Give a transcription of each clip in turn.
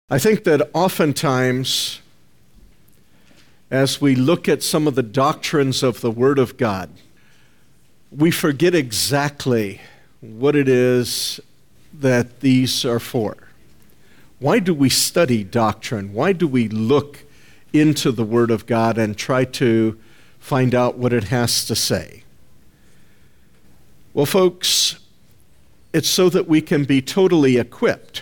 I think that oftentimes, as we look at some of the doctrines of the Word of God, we forget exactly what it is that these are for. Why do we study doctrine? Why do we look into the Word of God and try to find out what it has to say? Well, folks, it's so that we can be totally equipped.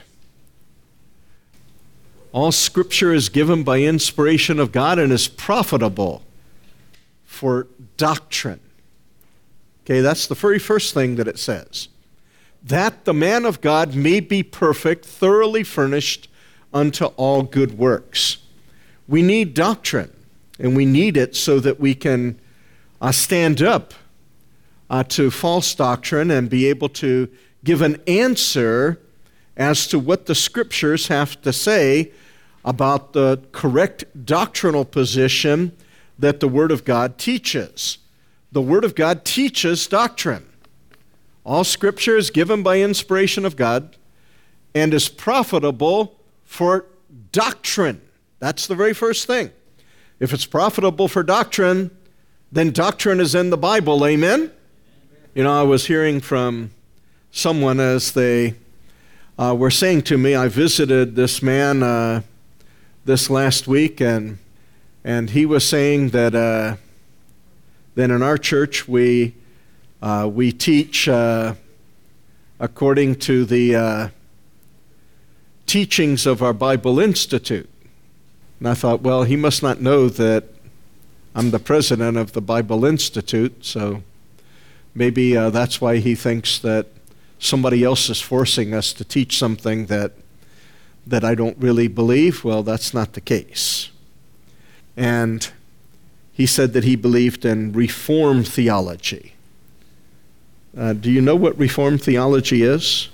All Scripture is given by inspiration of God and is profitable for doctrine. Okay, that's the very first thing that it says. That the man of God may be perfect, thoroughly furnished unto all good works. We need doctrine, and we need it so that we can stand up to false doctrine and be able to give an answer as to what the Scriptures have to say about the correct doctrinal position that the Word of God teaches. The Word of God teaches doctrine. All Scripture is given by inspiration of God and is profitable for doctrine. That's the very first thing. If it's profitable for doctrine, then doctrine is in the Bible. Amen? You know, I was hearing from someone as they were saying to me, I visited this man this last week, and he was saying that in our church we teach according to the teachings of our Bible Institute. And I thought, well, he must not know that I'm the president of the Bible Institute, so maybe that's why he thinks that somebody else is forcing us to teach something that I don't really believe. Well, that's not the case. And he said that he believed in Reformed theology. Do you know what Reformed theology is?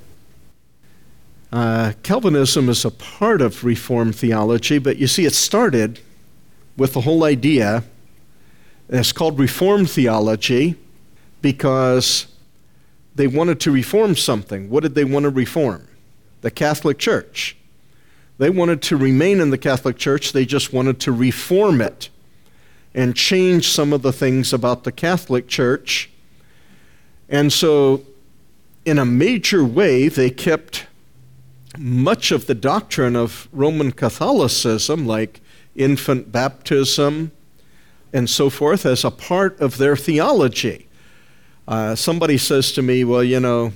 Calvinism is a part of Reformed theology, but you see, it started with the whole idea. It's called Reformed theology because they wanted to reform something. What did they want to reform? The Catholic Church. They wanted to remain in the Catholic Church. They just wanted to reform it and change some of the things about the Catholic Church. And so, in a major way, they kept much of the doctrine of Roman Catholicism, like infant baptism and so forth, as a part of their theology. Somebody says to me, well,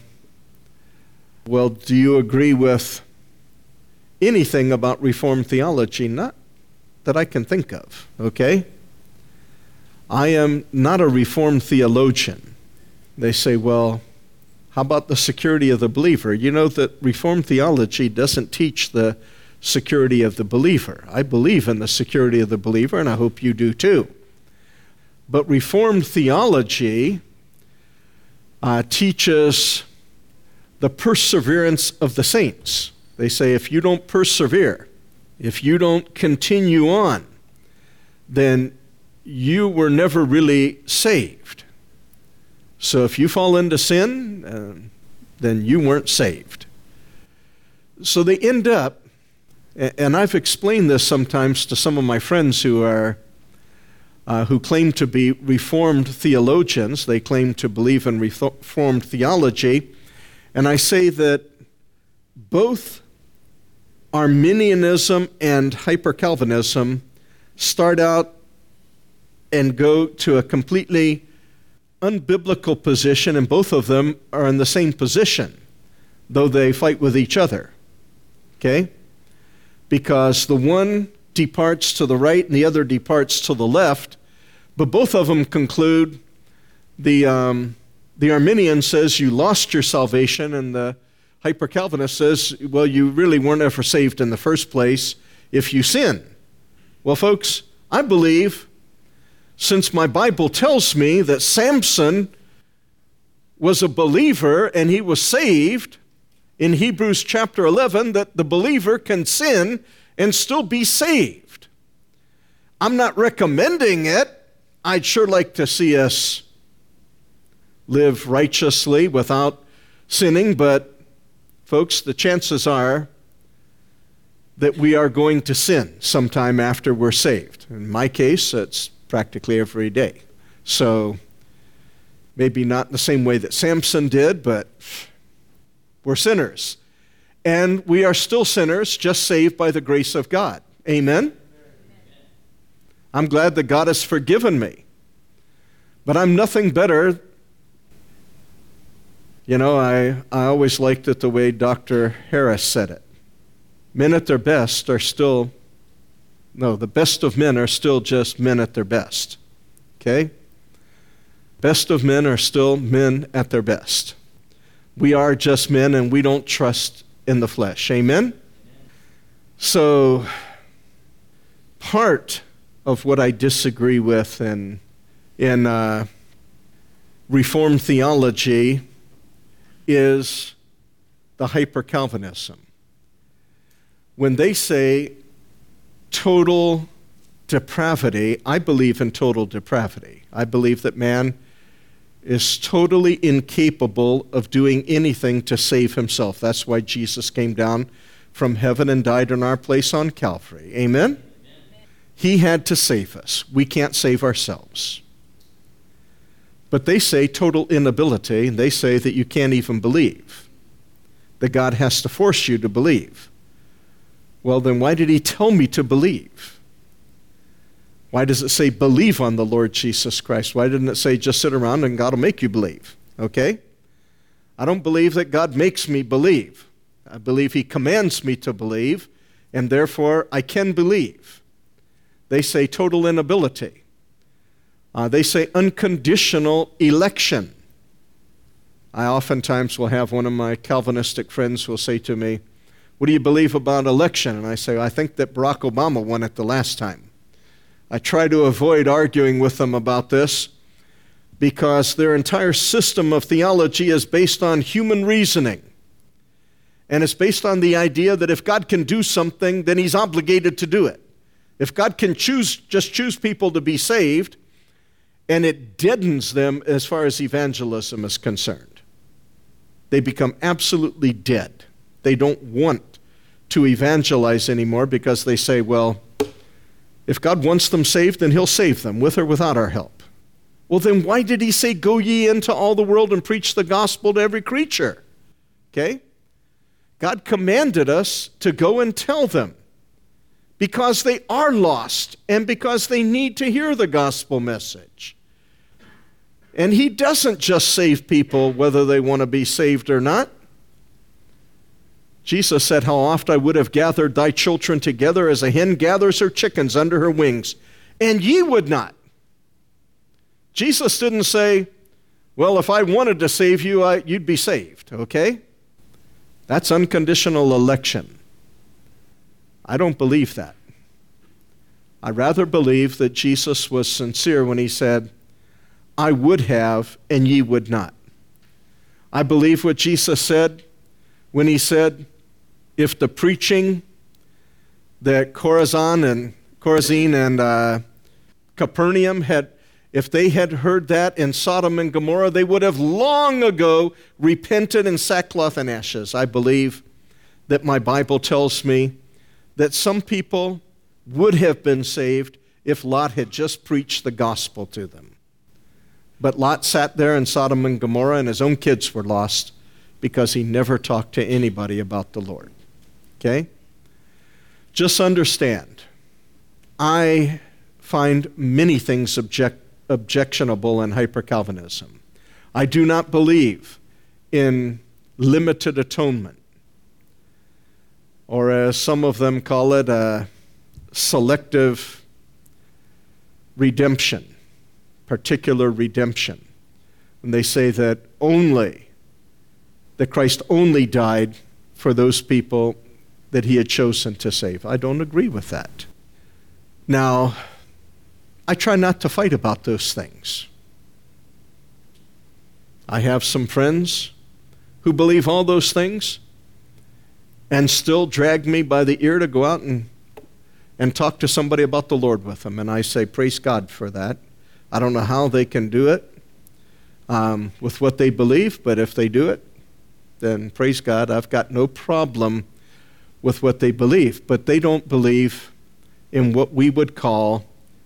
do you agree with anything about Reformed theology? Not that I can think of, okay? I am not a Reformed theologian. They say, well, how about the security of the believer? You know that Reformed theology doesn't teach the security of the believer. I believe in the security of the believer, and I hope you do too. But Reformed theology teaches the perseverance of the saints. They say if you don't persevere, if you don't continue on, then you were never really saved. So if you fall into sin, then you weren't saved. So they end up, and I've explained this sometimes to some of my friends who claim to be Reformed theologians. They claim to believe in Reformed theology. And I say that both Arminianism and Hyper-Calvinism start out and go to a completely unbiblical position, and both of them are in the same position, though they fight with each other. Okay? Because the one departs to the right and the other departs to the left, but both of them conclude the Arminian says you lost your salvation, and the Hyper-Calvinist says, well, you really weren't ever saved in the first place if you sin. Well, folks, I believe, since my Bible tells me that Samson was a believer and he was saved, in Hebrews chapter 11, that the believer can sin and still be saved. I'm not recommending it. I'd sure like to see us live righteously without sinning, but folks, the chances are that we are going to sin sometime after we're saved. In my case, it's practically every day. So maybe not in the same way that Samson did, but we're sinners. And we are still sinners, just saved by the grace of God. Amen? I'm glad that God has forgiven me. But I'm nothing better. You know, I always liked it the way Dr. Harris said it. Men at their best are still, no, the best of men are still just men at their best. Okay? Best of men are still men at their best. We are just men and we don't trust in the flesh. Amen? So, part of what I disagree with in Reformed theology is the hyper-Calvinism. When they say total depravity, I believe in total depravity. I believe that man is totally incapable of doing anything to save himself. That's why Jesus came down from heaven and died in our place on Calvary. Amen? Amen. He had to save us. We can't save ourselves. But they say total inability, and they say that you can't even believe, that God has to force you to believe. Well, then why did he tell me to believe? Why does it say believe on the Lord Jesus Christ? Why didn't it say just sit around and God will make you believe? Okay? I don't believe that God makes me believe. I believe he commands me to believe, and therefore I can believe. They say total inability. They say unconditional election. I oftentimes will have one of my Calvinistic friends will say to me, what do you believe about election? And I say, I think that Barack Obama won it the last time. I try to avoid arguing with them about this because their entire system of theology is based on human reasoning. And it's based on the idea that if God can do something, then he's obligated to do it. If God can just choose people to be saved, and it deadens them as far as evangelism is concerned. They become absolutely dead. They don't want to evangelize anymore because they say, well, if God wants them saved, then he'll save them with or without our help. Well, then why did he say, go ye into all the world and preach the gospel to every creature? Okay? God commanded us to go and tell them because they are lost and because they need to hear the gospel message. And he doesn't just save people whether they want to be saved or not. Jesus said, how oft I would have gathered thy children together as a hen gathers her chickens under her wings, and ye would not. Jesus didn't say, well, if I wanted to save you, you'd be saved, okay? That's unconditional election. I don't believe that. I rather believe that Jesus was sincere when he said, I would have, and ye would not. I believe what Jesus said when he said, if the preaching that Chorazin and Capernaum if they had heard that in Sodom and Gomorrah, they would have long ago repented in sackcloth and ashes. I believe that my Bible tells me that some people would have been saved if Lot had just preached the gospel to them. But Lot sat there in Sodom and Gomorrah, and his own kids were lost because he never talked to anybody about the Lord. Okay? Just understand, I find many things objectionable in hyper-Calvinism. I do not believe in limited atonement, or as some of them call it, a selective redemption, particular redemption. And they say that Christ only died for those people that he had chosen to save. I don't agree with that. Now, I try not to fight about those things. I have some friends who believe all those things and still drag me by the ear to go out and talk to somebody about the Lord with them. And I say, praise God for that. I don't know how they can do it with what they believe, but if they do it, then praise God. I've got no problem with what they believe, but they don't believe in what we would call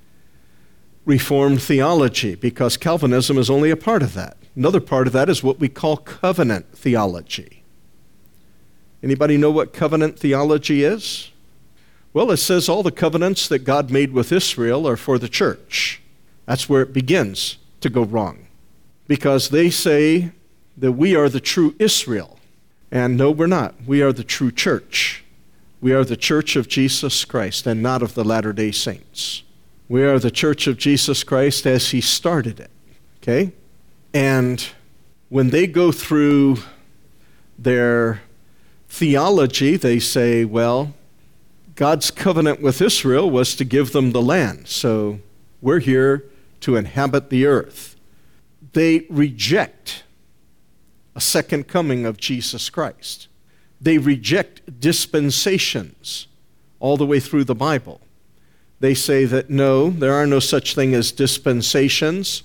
Reformed theology, because Calvinism is only a part of that. Another part of that is what we call covenant theology. Anybody know what covenant theology is? Well, it says all the covenants that God made with Israel are for the church. That's where it begins to go wrong, because they say that we are the true Israel. And no, we're not. We are the true church. We are the church of Jesus Christ and not of the Latter-day Saints. We are the church of Jesus Christ as he started it, okay? And when they go through their theology, they say, well, God's covenant with Israel was to give them the land, so we're here to inhabit the earth. They reject a second coming of Jesus Christ. They reject dispensations all the way through the Bible. They say that no, there are no such thing as dispensations,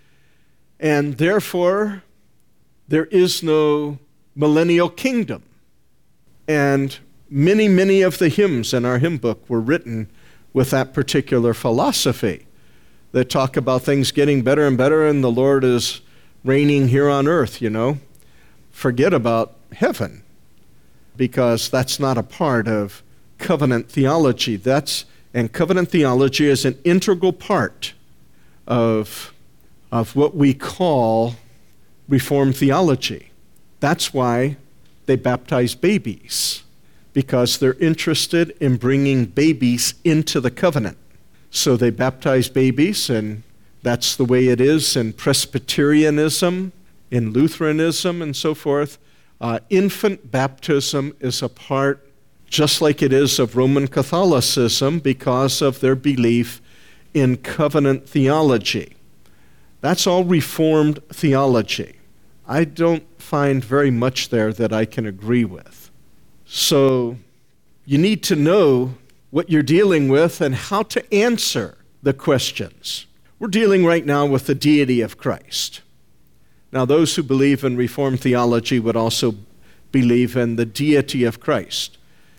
and therefore there is no millennial kingdom. And many of the hymns in our hymn book were written with that particular philosophy that talk about things getting better and better and the Lord is reigning here on earth, Forget about heaven, because that's not a part of covenant theology. And covenant theology is an integral part of what we call Reformed theology. That's why they baptize babies, because they're interested in bringing babies into the covenant. So they baptize babies, and that's the way it is in Presbyterianism, in Lutheranism, and so forth. Infant baptism is a part, just like it is of Roman Catholicism, because of their belief in covenant theology. That's all Reformed theology. I don't find very much there that I can agree with. So you need to know what you're dealing with and how to answer the questions. We're dealing right now with the deity of Christ. Now, those who believe in Reformed theology would also believe in the deity of Christ.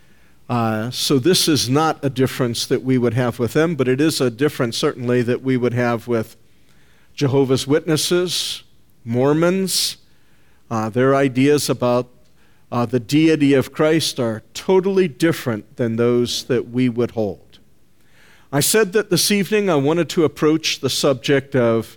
So this is not a difference that we would have with them, but it is a difference certainly that we would have with Jehovah's Witnesses, Mormons. Their ideas about the deity of Christ are totally different than those that we would hold. I said that this evening I wanted to approach the subject of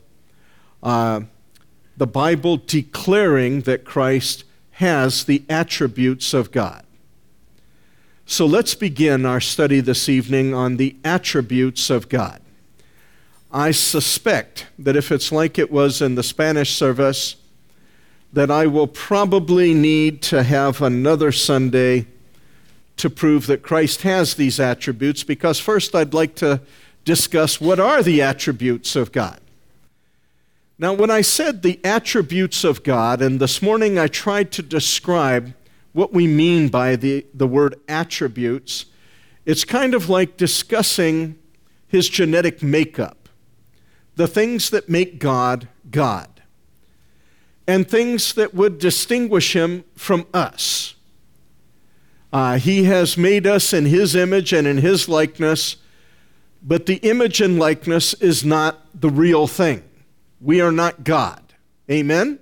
the Bible declaring that Christ has the attributes of God. So let's begin our study this evening on the attributes of God. I suspect that if it's like it was in the Spanish service, that I will probably need to have another Sunday to prove that Christ has these attributes, because first I'd like to discuss what are the attributes of God. Now, when I said the attributes of God, and this morning I tried to describe what we mean by the word attributes, it's kind of like discussing his genetic makeup, the things that make God, God, and things that would distinguish him from us. He has made us in his image and in his likeness, but the image and likeness is not the real thing. We are not God. Amen?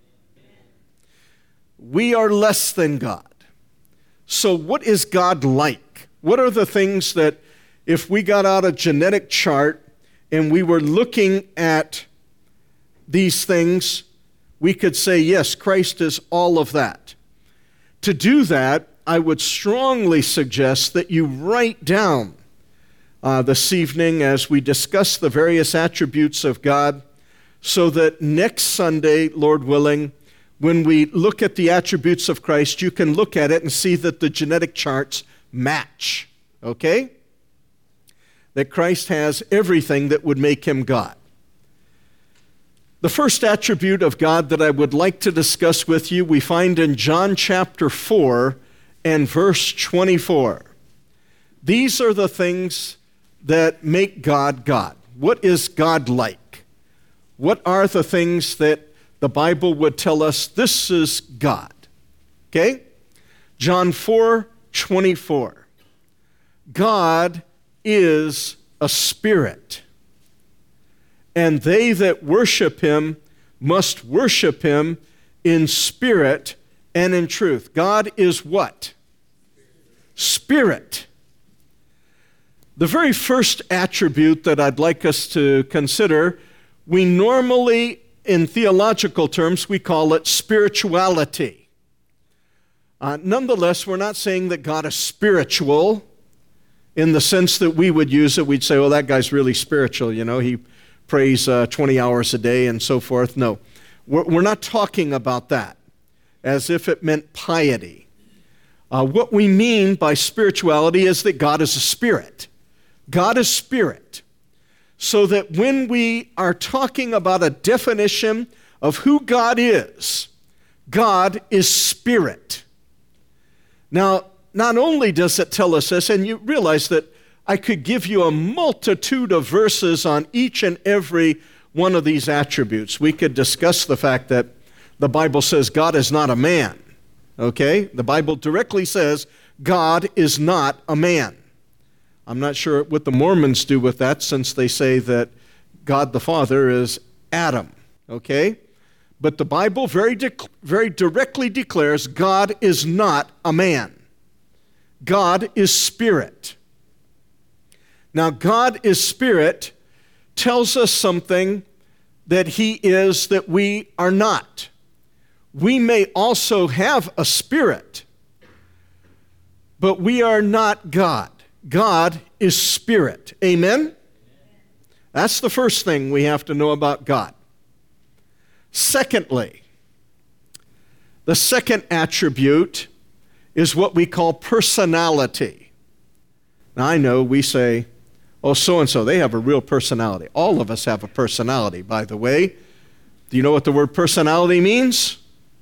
We are less than God. So what is God like? What are the things that if we got out a genetic chart and we were looking at these things, we could say, yes, Christ is all of that. To do that, I would strongly suggest that you write down this evening as we discuss the various attributes of God, so that next Sunday, Lord willing, when we look at the attributes of Christ, you can look at it and see that the genetic charts match, okay? That Christ has everything that would make him God. The first attribute of God that I would like to discuss with you, we find in John chapter 4 and verse 24. These are the things that make God God. What is God like? What are the things that the Bible would tell us this is God? Okay? John 4, 24. God is a spirit, and they that worship him must worship him in spirit and in truth. God is what? Spirit. The very first attribute that I'd like us to consider, we normally, in theological terms, we call it spirituality. Nonetheless, we're not saying that God is spiritual in the sense that we would use it. We'd say, well, that guy's really spiritual, he prays 20 hours a day and so forth. No, we're not talking about that as if it meant piety. What we mean by spirituality is that God is a spirit. God is spirit. So that when we are talking about a definition of who God is spirit. Now, not only does it tell us this, and you realize that I could give you a multitude of verses on each and every one of these attributes. We could discuss the fact that the Bible says God is not a man. Okay? The Bible directly says God is not a man. I'm not sure what the Mormons do with that, since they say that God the Father is Adam. Okay? But the Bible very directly declares God is not a man. God is spirit. Now, God is spirit tells us something that he is that we are not. We may also have a spirit, but we are not God. God is spirit. Amen? That's the first thing we have to know about God. Secondly, the second attribute is what we call personality. Now, I know we say, oh, so-and-so, they have a real personality. All of us have a personality, by the way. Do you know what the word personality means?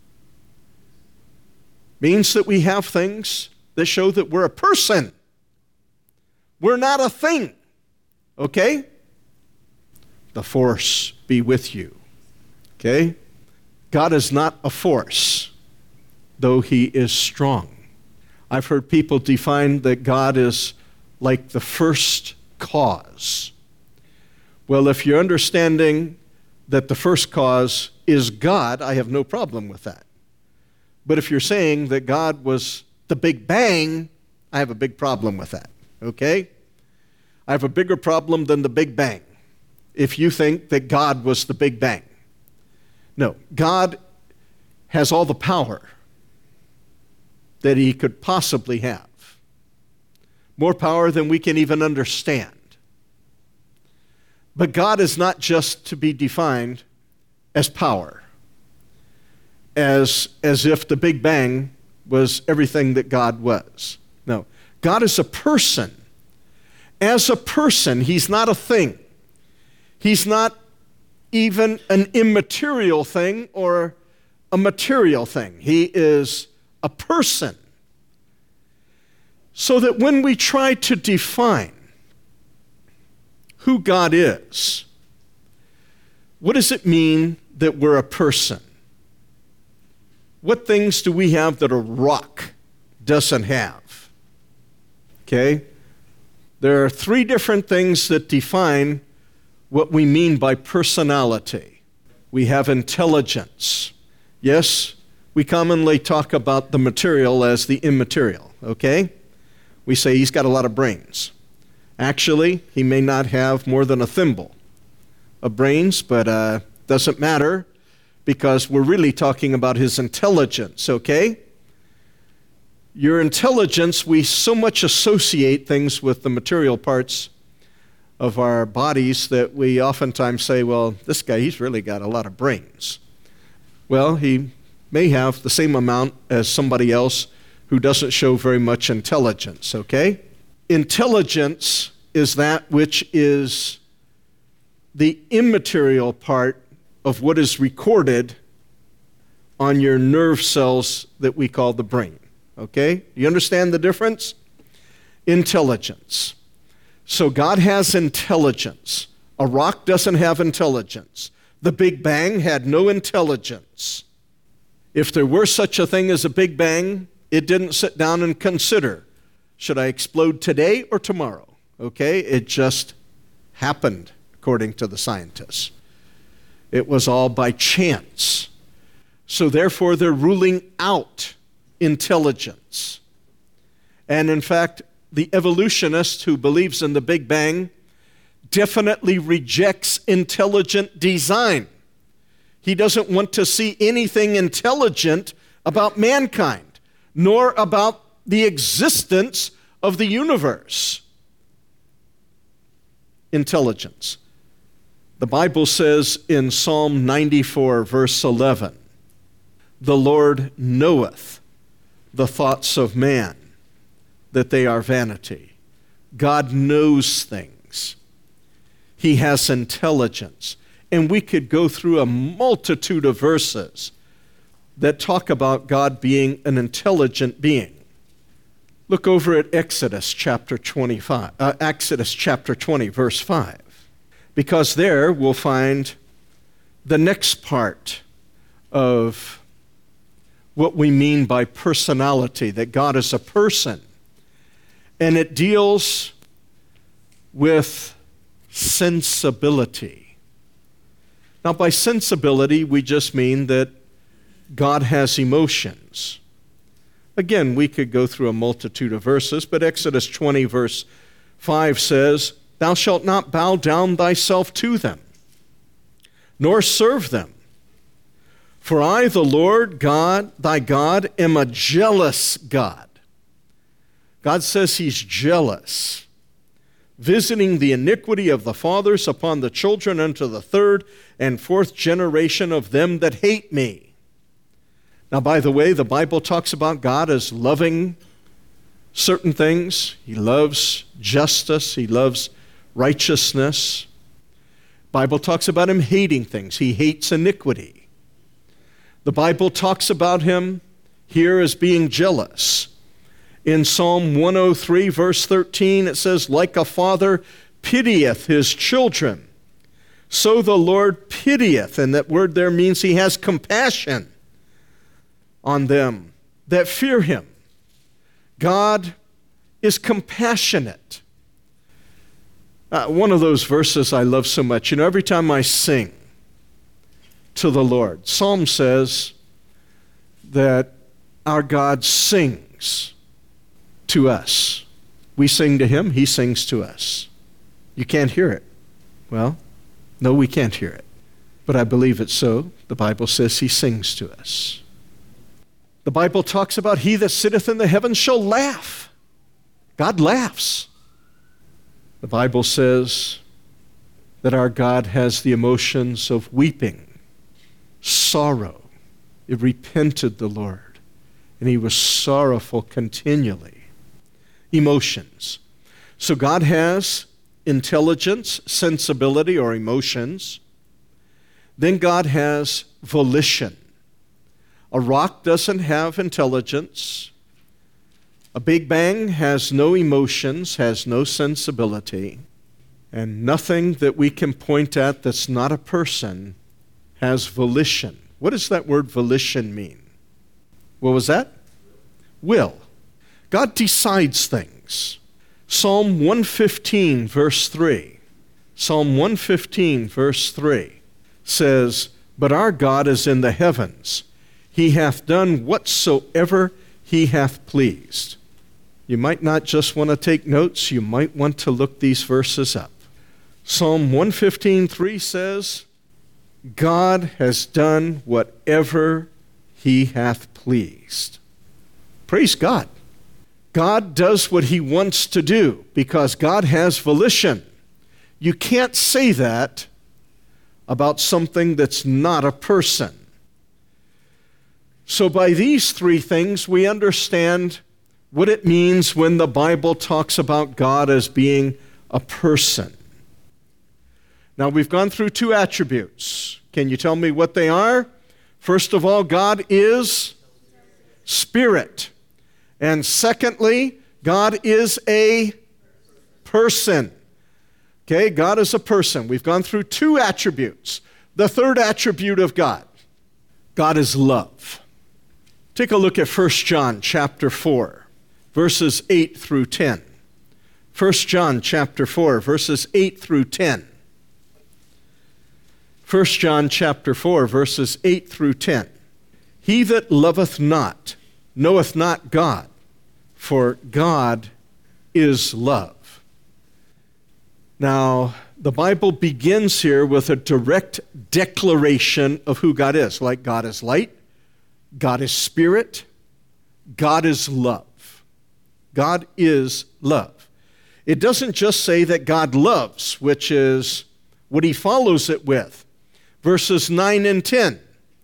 Means that we have things that show that we're a person. We're not a thing. Okay? The force be with you. Okay? God is not a force, though he is strong. I've heard people define that God is like the first cause. Well, if you're understanding that the first cause is God, I have no problem with that. But if you're saying that God was the Big Bang, I have a big problem with that. Okay? I have a bigger problem than the Big Bang if you think that God was the Big Bang. No, God has all the power that he could possibly have. More power than we can even understand. But God is not just to be defined as power, as if the Big Bang was everything that God was. No, God is a person. As a person, he's not a thing. He's not even an immaterial thing or a material thing. He is a person. So that when we try to define who God is, what does it mean that we're a person? What things do we have that a rock doesn't have? Okay? There are three different things that define what we mean by personality. We have intelligence. Yes, we commonly talk about the material as the immaterial, okay? We say he's got a lot of brains. Actually, he may not have more than a thimble of brains, but doesn't matter because we're really talking about his intelligence, okay? Your intelligence, we so much associate things with the material parts of our bodies that we oftentimes say, well, this guy, he's really got a lot of brains. Well, he may have the same amount as somebody else who doesn't show very much intelligence, okay? Intelligence is that which is the immaterial part of what is recorded on your nerve cells that we call the brain, okay? You understand the difference? Intelligence. So God has intelligence. A rock doesn't have intelligence. The Big Bang had no intelligence. If there were such a thing as a Big Bang, it didn't sit down and consider Should I explode today or tomorrow? Okay, it just happened, according to the scientists. It was all by chance. So therefore, they're ruling out intelligence. And in fact, the evolutionist who believes in the Big Bang definitely rejects intelligent design. He doesn't want to see anything intelligent about mankind, nor about the existence of the universe. Intelligence. The Bible says in Psalm 94, verse 11, "The Lord knoweth the thoughts of man, that they are vanity." God knows things. He has intelligence. And we could go through a multitude of verses that talk about God being an intelligent being. Look over at Exodus chapter 20, verse 5. Because there we'll find the next part of what we mean by personality, that God is a person. And it deals with sensibility. Now, by sensibility, we just mean that God has emotions. Again, we could go through a multitude of verses, but Exodus 20, verse 5 says, "Thou shalt not bow down thyself to them, nor serve them. For I, the Lord God, thy God, am a jealous God." God says he's jealous, visiting the iniquity of the fathers upon the children unto the third and fourth generation of them that hate me. Now, by the way, the Bible talks about God as loving certain things. He loves justice. He loves righteousness. The Bible talks about him hating things. He hates iniquity. The Bible talks about him here as being jealous. In Psalm 103, verse 13, it says, "Like a father pitieth his children, so the Lord pitieth." And that word there means he has compassion on them that fear him. God is compassionate. One of those verses I love so much. Every time I sing to the Lord, Psalm says that our God sings to us. We sing to him, he sings to us. You can't hear it. Well, no, we can't hear it. But I believe it's so. The Bible says he sings to us. The Bible talks about he that sitteth in the heavens shall laugh. God laughs. The Bible says that our God has the emotions of weeping, sorrow. It repented the Lord, and he was sorrowful continually. Emotions. So God has intelligence, sensibility, or emotions. Then God has volition. A rock doesn't have intelligence. A Big Bang has no emotions, has no sensibility. And nothing that we can point at that's not a person has volition. What does that word volition mean? What was that? Will. God decides things. Psalm 115, verse 3. Psalm 115, verse 3 says, "But our God is in the heavens. He hath done whatsoever he hath pleased." You might not just want to take notes. You might want to look these verses up. Psalm 115:3 says, "God has done whatever he hath pleased." Praise God. God does what he wants to do because God has volition. You can't say that about something that's not a person. So by these three things, we understand what it means when the Bible talks about God as being a person. Now, we've gone through two attributes. Can you tell me what they are? First of all, God is spirit. And secondly, God is a person. Okay, God is a person. We've gone through two attributes. The third attribute of God, God is love. Take a look at 1 John chapter 4, verses 8 through 10. 1 John chapter 4, verses 8 through 10. 1 John chapter 4, verses 8 through 10. He that loveth not knoweth not God, for God is love. Now, the Bible begins here with a direct declaration of who God is. Like God is light, God is spirit, God is love. God is love. It doesn't just say that God loves, which is what he follows it with. Verses 9 and 10.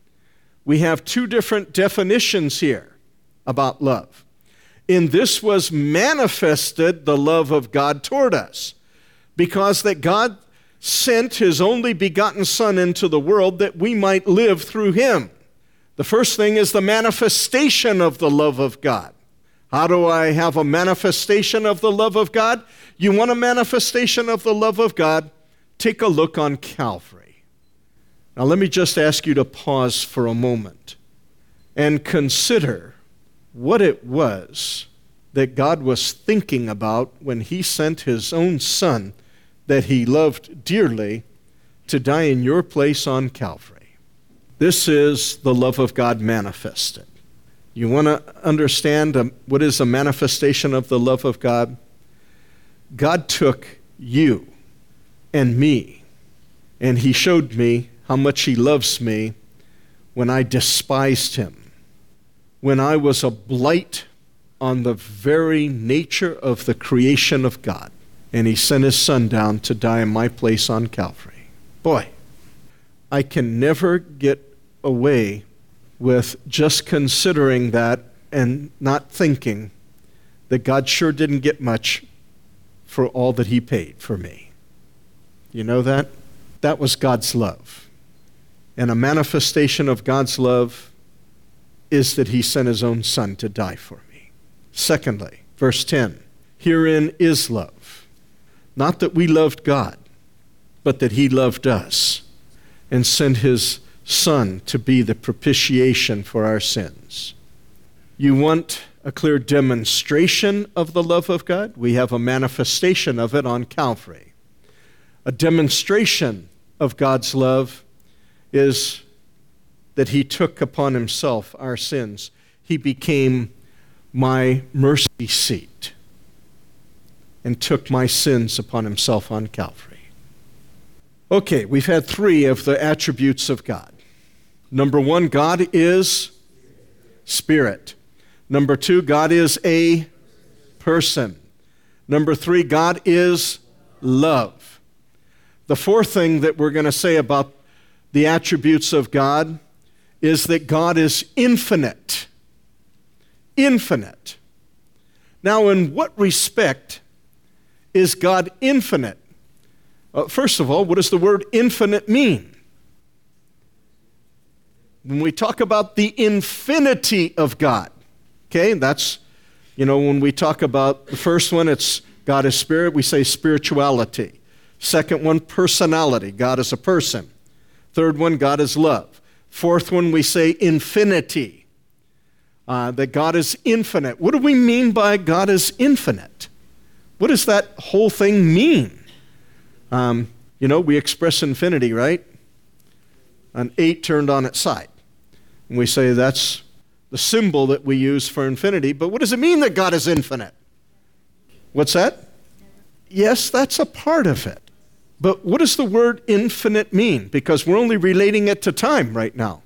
We have two different definitions here about love. In this was manifested the love of God toward us, because that God sent his only begotten Son into the world that we might live through him. The first thing is the manifestation of the love of God. How do I have a manifestation of the love of God? You want a manifestation of the love of God? Take a look on Calvary. Now let me just ask you to pause for a moment and consider what it was that God was thinking about when he sent his own Son that he loved dearly to die in your place on Calvary. This is the love of God manifested. You want to understand what is a manifestation of the love of God? God took you and me, and he showed me how much he loves me when I despised him, when I was a blight on the very nature of the creation of God. And he sent his Son down to die in my place on Calvary. Boy, I can never get away with just considering that and not thinking that God sure didn't get much for all that he paid for me. You know that? That was God's love. And a manifestation of God's love is that he sent his own Son to die for me. Secondly, verse 10, herein is love. Not that we loved God, but that he loved us and sent his Son to be the propitiation for our sins. You want a clear demonstration of the love of God? We have a manifestation of it on Calvary. A demonstration of God's love is that he took upon himself our sins. He became my mercy seat and took my sins upon himself on Calvary. Okay, we've had three of the attributes of God. Number one, God is spirit. Number two, God is a person. Number three, God is love. The fourth thing that we're going to say about the attributes of God is that God is infinite. Infinite. Now, in what respect is God infinite? First of all, what does the word infinite mean? When we talk about the infinity of God, okay, that's, when we talk about the first one, it's God is spirit, we say spirituality. Second one, personality, God is a person. Third one, God is love. Fourth one, we say infinity, that God is infinite. What do we mean by God is infinite? What does that whole thing mean? We express infinity, right? An 8 turned on its side. And we say that's the symbol that we use for infinity. But what does it mean that God is infinite? What's that? Yes, that's a part of it. But what does the word infinite mean? Because we're only relating it to time right now.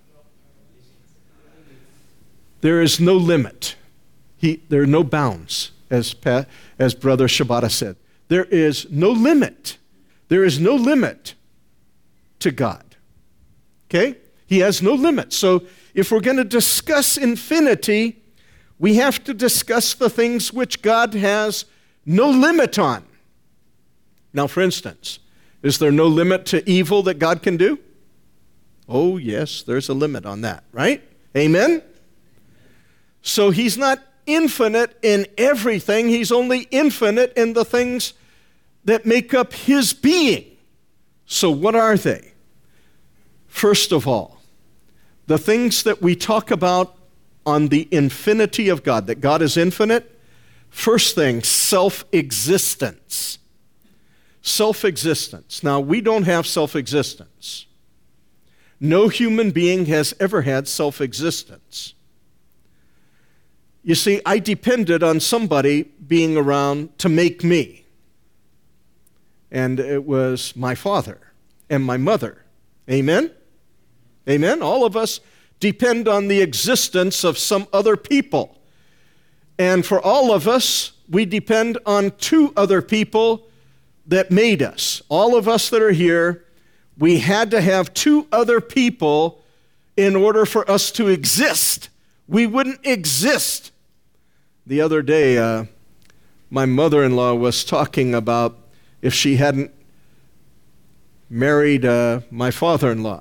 There is no limit. There are no bounds, as Brother Shibata said. There is no limit. There is no limit to God. Okay? He has no limit. So if we're going to discuss infinity, we have to discuss the things which God has no limit on. Now, for instance, is there no limit to evil that God can do? Oh, yes, there's a limit on that, right? Amen? So he's not infinite in everything. He's only infinite in the things that make up his being. So what are they? First of all, the things that we talk about on the infinity of God, that God is infinite, First thing, self-existence. Self-existence. Now, we don't have self-existence. No human being has ever had self-existence. You see, I depended on somebody being around to make me. And it was my father and my mother. Amen? Amen? All of us depend on the existence of some other people. And for all of us, we depend on two other people that made us. All of us that are here, we had to have two other people in order for us to exist. We wouldn't exist. The other day, my mother-in-law was talking about if she hadn't married my father-in-law.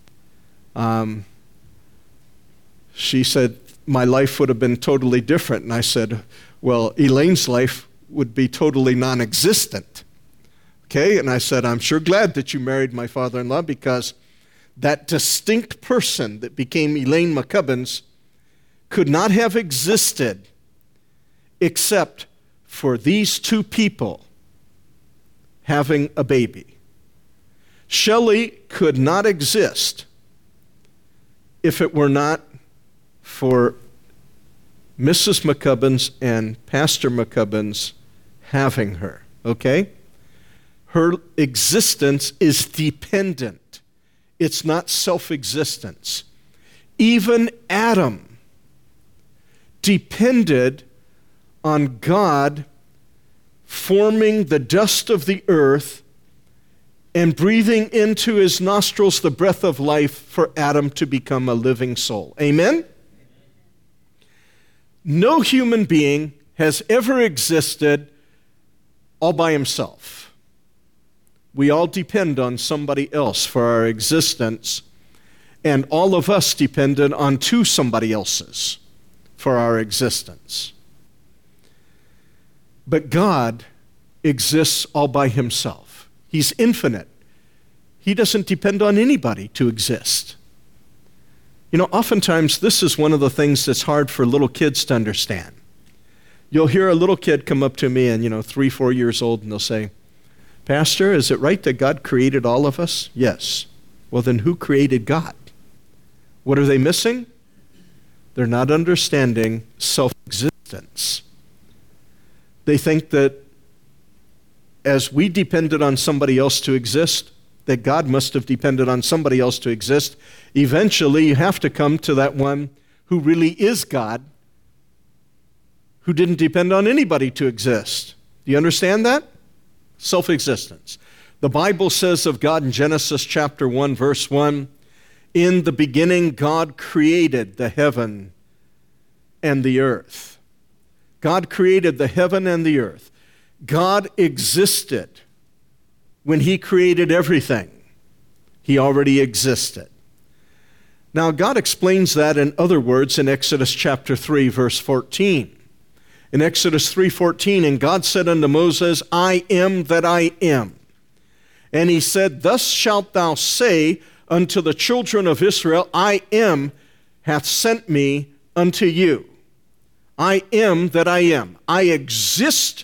She said, my life would have been totally different. And I said, well, Elaine's life would be totally non-existent. Okay, and I said, I'm sure glad that you married my father-in-law, because that distinct person that became Elaine McCubbins could not have existed except for these two people having a baby. Shelley could not exist if it were not for Mrs. McCubbins and Pastor McCubbins having her, okay? Her existence is dependent. It's not self-existence. Even Adam depended on God forming the dust of the earth and breathing into his nostrils the breath of life for Adam to become a living soul. Amen? No human being has ever existed all by himself. We all depend on somebody else for our existence, and all of us depended on somebody else's for our existence. But God exists all by himself. He's infinite. He doesn't depend on anybody to exist. You know, oftentimes this is one of the things that's hard for little kids to understand. You'll hear a little kid come up to me and, 3, 4 years old, and they'll say, Pastor, is it right that God created all of us? Yes. Well, then who created God? What are they missing? They're not understanding self-existence. They think that as we depended on somebody else to exist, that God must have depended on somebody else to exist. Eventually, you have to come to that one who really is God, who didn't depend on anybody to exist. Do you understand that? Self-existence. The Bible says of God in Genesis chapter 1, verse 1, in the beginning God created the heaven and the earth. God created the heaven and the earth. God existed when he created everything. He already existed. Now, God explains that in other words in Exodus chapter 3, verse 14. In Exodus 3:14, and God said unto Moses, I am that I am. And he said, thus shalt thou say unto the children of Israel, I am hath sent me unto you. I am that I am. I exist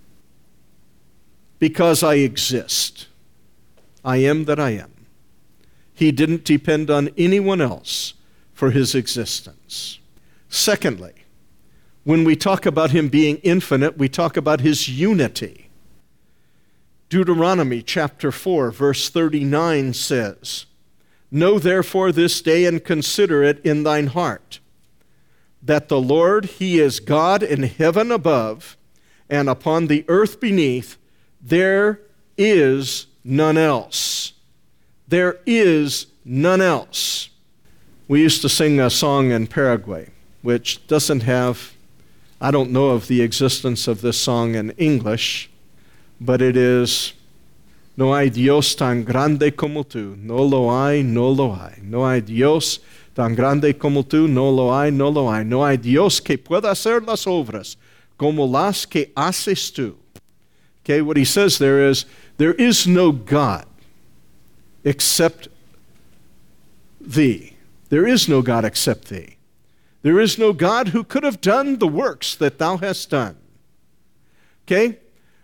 because I exist. I am that I am. He didn't depend on anyone else for his existence. Secondly, when we talk about him being infinite, we talk about his unity. Deuteronomy chapter 4, verse 39 says, Know therefore this day and consider it in thine heart, that the Lord, he is God in heaven above, and upon the earth beneath, there is none else. There is none else. We used to sing a song in Paraguay, which doesn't have, I don't know of the existence of this song in English, but it is, No hay Dios tan grande como tú, no lo hay, no lo hay. No hay Dios tan grande como tú, no lo hay, no lo hay. No hay Dios que pueda hacer las obras como las que haces tú. Okay, what he says there is no God except thee. There is no God except thee. There is no God who could have done the works that thou hast done. Okay?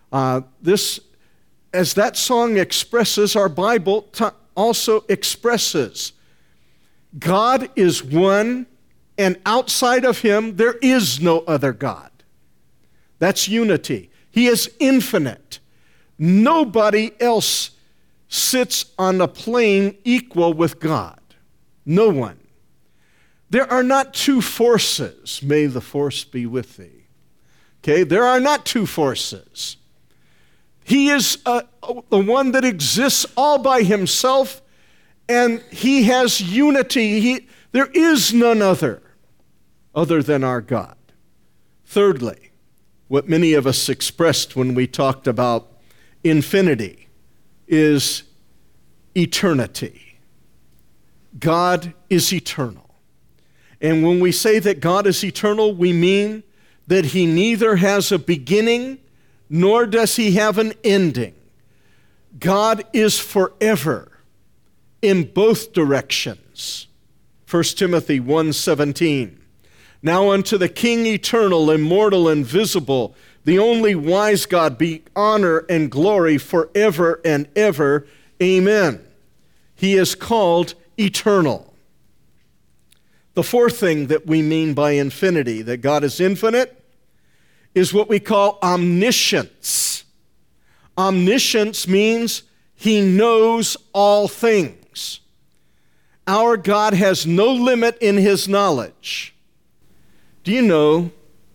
As that song expresses, our Bible also expresses. God is one, and outside of him, there is no other God. That's unity. He is infinite. Nobody else sits on a plane equal with God. No one. There are not two forces. May the force be with thee. Okay, there are not two forces. He is the one that exists all by himself, and he has unity. There is none other than our God. Thirdly, what many of us expressed when we talked about infinity is eternity. God is eternal. And when we say that God is eternal, we mean that he neither has a beginning nor does he have an ending. God is forever in both directions. 1 Timothy 1:17. Now unto the King eternal, immortal, invisible, the only wise God, be honor and glory forever and ever. Amen. He is called eternal. The fourth thing that we mean by infinity, that God is infinite, is what we call omniscience. Omniscience means he knows all things. Our God has no limit in his knowledge. Do you know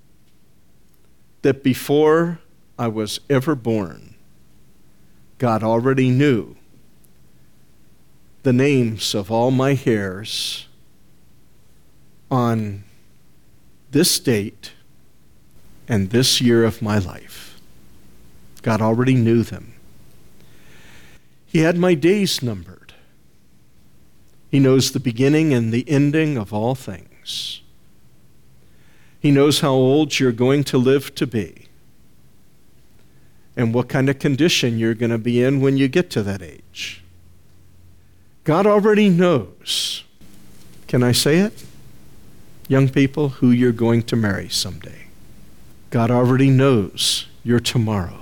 that before I was ever born, God already knew the names of all my hairs on this date and this year of my life? God already knew them. He had my days numbered. He knows the beginning and the ending of all things. He knows how old you're going to live to be and what kind of condition you're going to be in when you get to that age. God already knows. Can I say it? Young people, who you're going to marry someday. God already knows your tomorrow.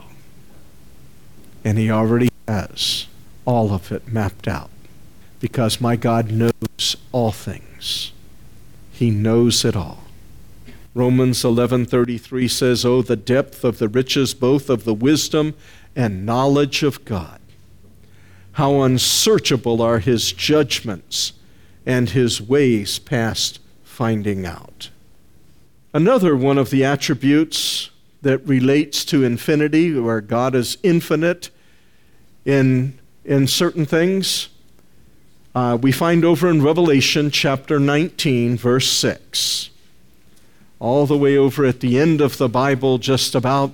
And he already has all of it mapped out. Because my God knows all things. He knows it all. Romans 11:33 says, "Oh, the depth of the riches both of the wisdom and knowledge of God. How unsearchable are his judgments and his ways past finding out." Another one of the attributes that relates to infinity, where God is infinite in certain things, we find over in Revelation chapter 19, verse 6. All the way over at the end of the Bible, just about.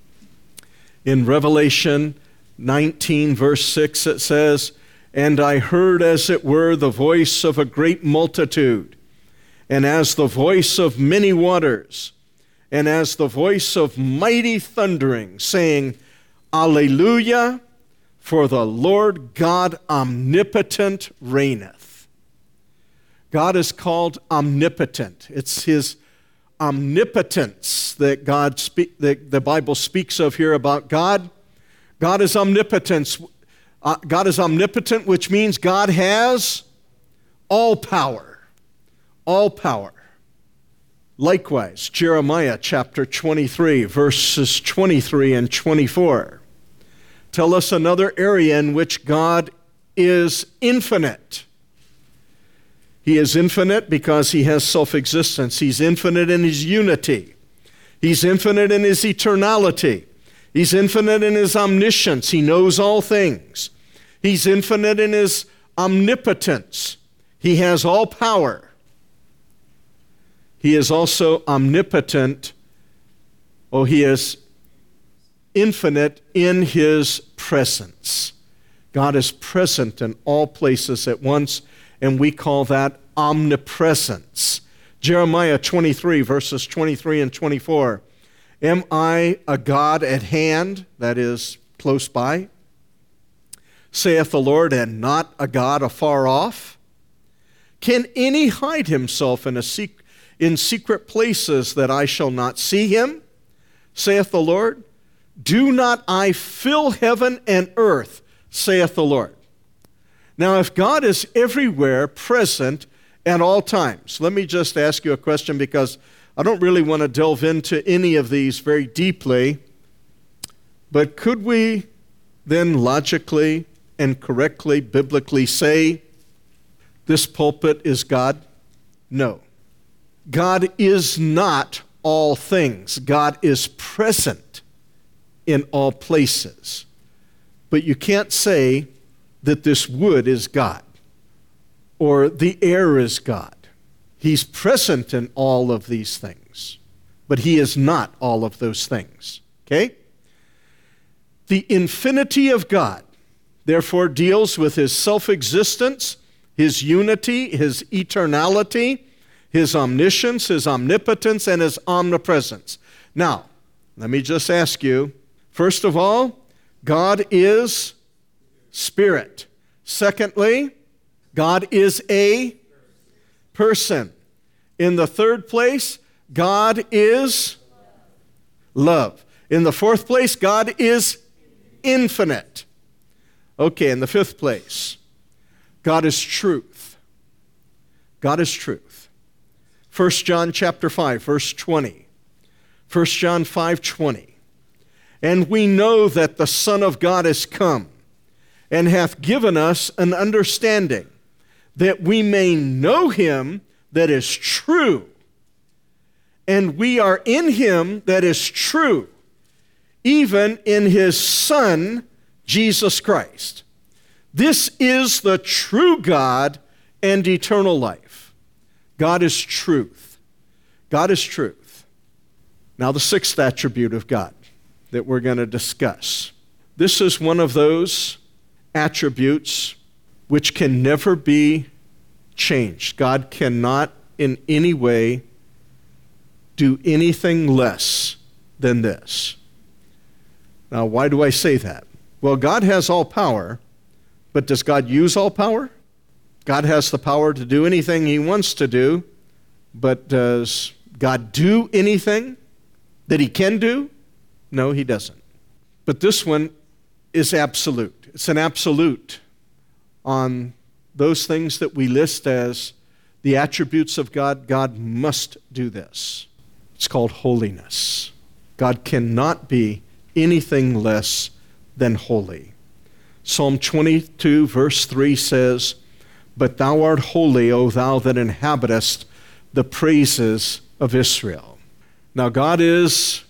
In Revelation 19, verse 6, it says, "And I heard as it were the voice of a great multitude, and as the voice of many waters, and as the voice of mighty thundering, saying, Alleluia, for the Lord God omnipotent reigneth." God is called omnipotent. It's his omnipotence that that the Bible speaks of here about God. God is omnipotence. God is omnipotent, which means God has all power. All power. Likewise, Jeremiah chapter 23, verses 23 and 24 tell us another area in which God is infinite. He is infinite because he has self-existence. He's infinite in his unity. He's infinite in his eternality. He's infinite in his omniscience. He knows all things. He's infinite in his omnipotence. He has all power. He is also omnipotent. He is infinite in his presence. God is present in all places at once, and we call that omnipresence. Jeremiah 23, verses 23 and 24. "Am I a God at hand," that is, close by, "saith the Lord, and not a God afar off? Can any hide himself in secret places that I shall not see him, saith the Lord? Do not I fill heaven and earth, saith the Lord. Now, if God is everywhere present at all times, let me just ask you a question because I don't really want to delve into any of these very deeply, but could we then logically and correctly, biblically say this pulpit is God? No. God is not all things. God is present in all places. But you can't say that this wood is God or the air is God. He's present in all of these things, but he is not all of those things. Okay? The infinity of God, therefore, deals with his self-existence, his unity, his eternality, his omniscience, his omnipotence, and his omnipresence. Now, let me just ask you, first of all, God is spirit. Secondly, God is a person. In the third place, God is love. In the fourth place, God is infinite. Okay, in the fifth place, God is truth. God is truth. 1 John chapter 5, verse 20. 1 John 5:20. And we know that the Son of God is come, and hath given us an understanding, that we may know him that is true. And we are in him that is true, even in his Son, Jesus Christ. This is the true God and eternal life. God is truth. God is truth. Now the sixth attribute of God that we're going to discuss. This is one of those attributes which can never be changed. God cannot in any way do anything less than this. Now, why do I say that? Well, God has all power, but does God use all power? God has the power to do anything he wants to do, but does God do anything that he can do? No, he doesn't. But this one is absolute. It's an absolute on those things that we list as the attributes of God. God must do this. It's called holiness. God cannot be anything less than holy. Psalm 22, verse 3 says, But thou art holy, O thou that inhabitest the praises of Israel. Now God is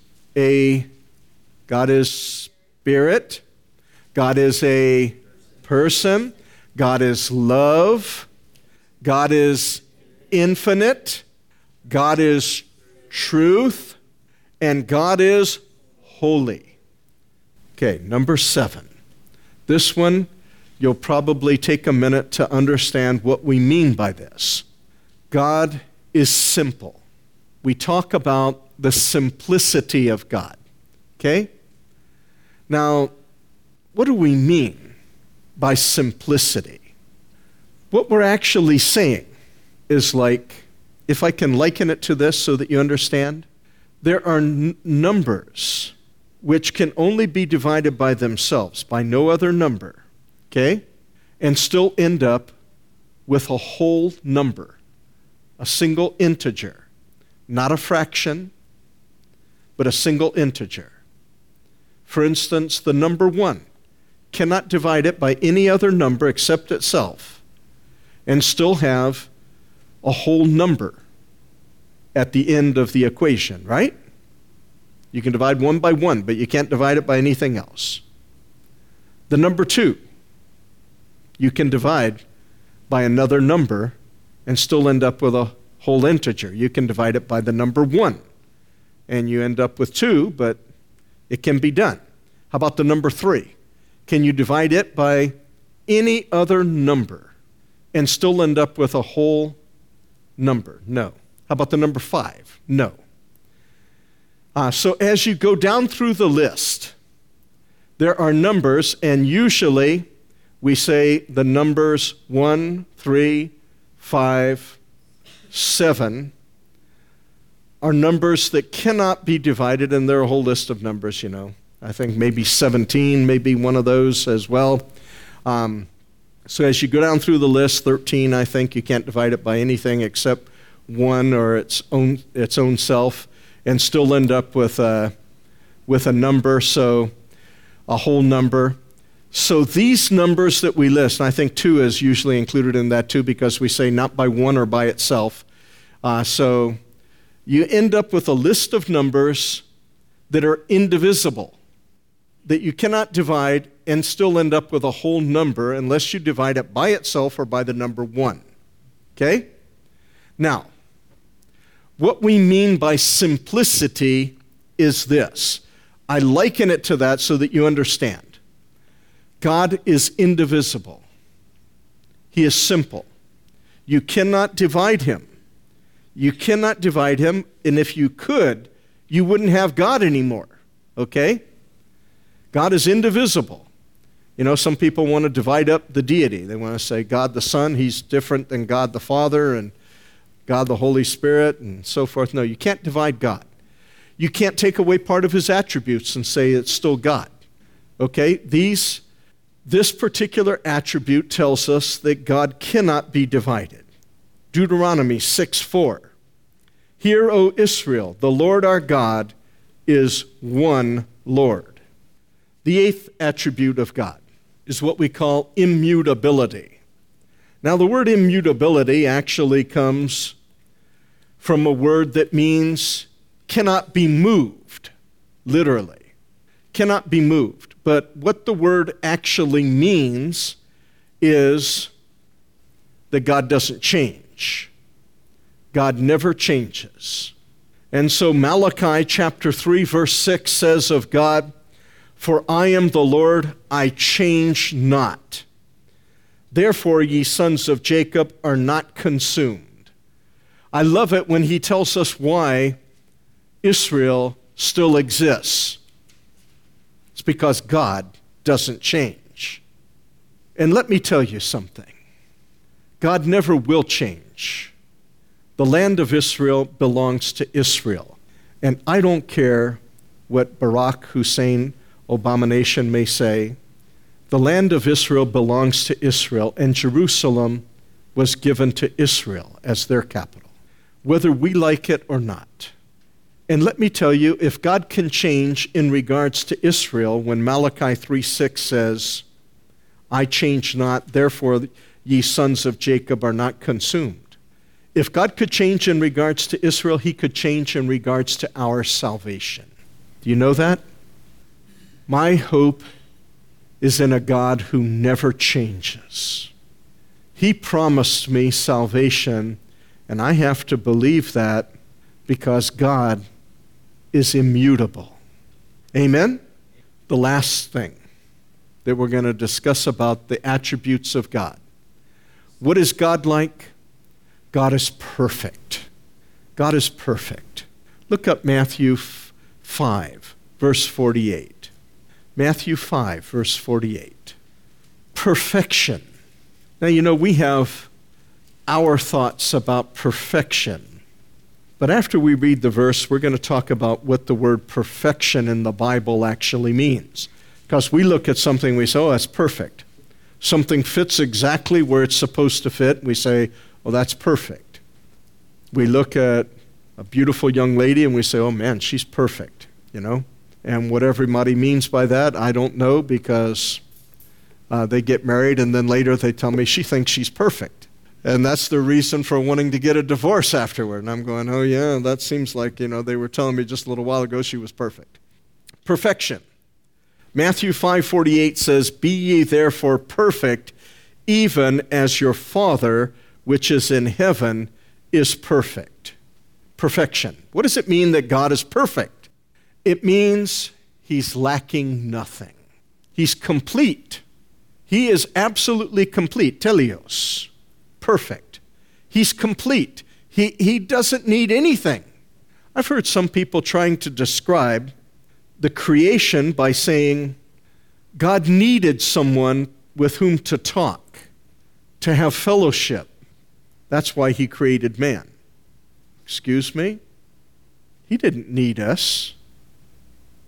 spirit. God is a person. God is love. God is infinite. God is truth. And God is holy. Okay, number 7. This one, you'll probably take a minute to understand what we mean by this. God is simple. We talk about the simplicity of God. Okay? Now, what do we mean by simplicity? What we're actually saying is like, if I can liken it to this so that you understand, there are numbers which can only be divided by themselves, by no other number, okay? And still end up with a whole number, a single integer, not a fraction, but a single integer. For instance, the number 1 cannot divide it by any other number except itself and still have a whole number at the end of the equation, right? You can divide 1 by 1, but you can't divide it by anything else. The number 2, you can divide by another number and still end up with a whole integer. You can divide it by the number 1, and you end up with 2, but it can be done. How about the number 3? Can you divide it by any other number and still end up with a whole number? No. How about the number 5? No. So as you go down through the list, there are numbers, and usually we say the numbers 1, 3, 5, 7 are numbers that cannot be divided, and there are a whole list of numbers, you know. I think maybe 17, maybe one of those as well. So as you go down through the list, 13, I think you can't divide it by anything except one or its own self, and still end up with a number, so a whole number. So these numbers that we list, and I think 2 is usually included in that too, because we say not by one or by itself. So you end up with a list of numbers that are indivisible, that you cannot divide and still end up with a whole number unless you divide it by itself or by the number 1. Okay? Now, what we mean by simplicity is this. I liken it to that so that you understand. God is indivisible. He is simple. You cannot divide him. You cannot divide him, and if you could, you wouldn't have God anymore. Okay? God is indivisible. You know, some people want to divide up the deity. They want to say God the Son, he's different than God the Father, and God the Holy Spirit, and so forth. No, you can't divide God. You can't take away part of his attributes and say it's still God. Okay? This particular attribute tells us that God cannot be divided. Deuteronomy 6:4. Hear, O Israel, the Lord our God is one Lord. The 8th attribute of God is what we call immutability. Now, the word immutability actually comes from a word that means cannot be moved, literally. Cannot be moved. But what the word actually means is that God doesn't change. God never changes. And so Malachi chapter 3 verse 6 says of God, "For I am the Lord, I change not. Therefore ye sons of Jacob are not consumed." I love it when he tells us why Israel still exists. It's because God doesn't change. And let me tell you something. God never will change. The land of Israel belongs to Israel. And I don't care what Barack Hussein Abomination may say. The land of Israel belongs to Israel, and Jerusalem was given to Israel as their capital, whether we like it or not. And let me tell you, if God can change in regards to Israel, when Malachi 3:6 says, "I change not, therefore ye sons of Jacob are not consumed." If God could change in regards to Israel, he could change in regards to our salvation. Do you know that? My hope is in a God who never changes. He promised me salvation, and I have to believe that because God is immutable. Amen? The last thing that we're going to discuss about the attributes of God. What is God like? God is perfect. God is perfect. Look up Matthew 5, verse 48. Matthew 5, verse 48. Perfection. Now, you know, we have our thoughts about perfection. But after we read the verse, we're going to talk about what the word perfection in the Bible actually means. Because we look at something, we say, oh, that's perfect. Something fits exactly where it's supposed to fit. We say, oh, that's perfect. We look at a beautiful young lady and we say, oh, man, she's perfect, you know. And what everybody means by that, I don't know, because they get married and then later they tell me she thinks she's perfect. And that's the reason for wanting to get a divorce afterward. And I'm going, oh yeah, that seems like, you know, they were telling me just a little while ago she was perfect. Perfection. Matthew 5:48 says, "Be ye therefore perfect, even as your Father which is in heaven is perfect." Perfection. What does it mean that God is perfect? It means he's lacking nothing. He's complete. He is absolutely complete. Teleos. Perfect. He's complete. He doesn't need anything. I've heard some people trying to describe the creation by saying God needed someone with whom to talk, to have fellowship. That's why he created man. Excuse me? He didn't need us.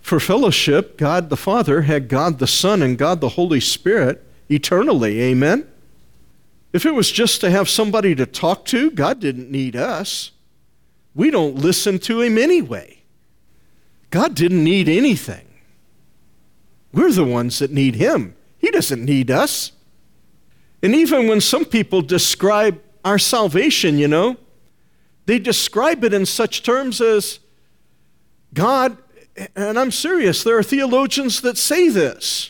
For fellowship, God the Father had God the Son and God the Holy Spirit eternally. Amen? If it was just to have somebody to talk to, God didn't need us. We don't listen to him anyway. God didn't need anything. We're the ones that need him. He doesn't need us. And even when some people describe our salvation, they describe it in such terms as God, and I'm serious, there are theologians that say this.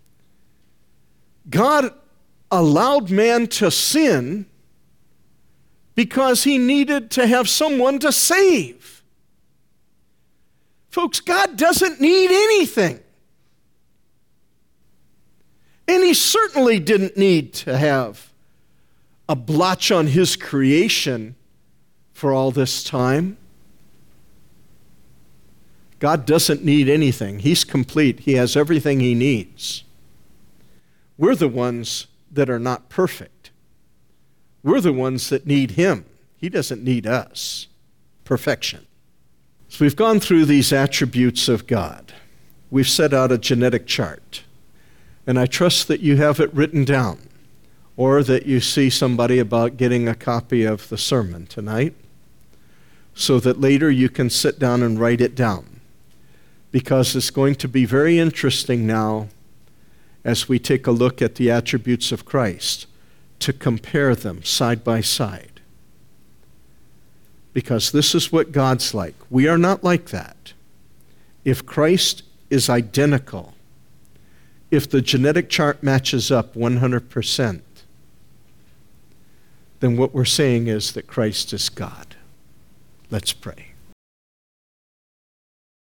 God allowed man to sin because he needed to have someone to save. Folks, God doesn't need anything. And he certainly didn't need to have a blotch on his creation for all this time. God doesn't need anything. He's complete. He has everything he needs. We're the ones that are not perfect. We're the ones that need him. He doesn't need us. Perfection. So we've gone through these attributes of God. We've set out a genetic chart. And I trust that you have it written down, or that you see somebody about getting a copy of the sermon tonight, so that later you can sit down and write it down. Because it's going to be very interesting now, as we take a look at the attributes of Christ, to compare them side by side. Because this is what God's like. We are not like that. If Christ is identical, if the genetic chart matches up 100%, then what we're saying is that Christ is God. Let's pray.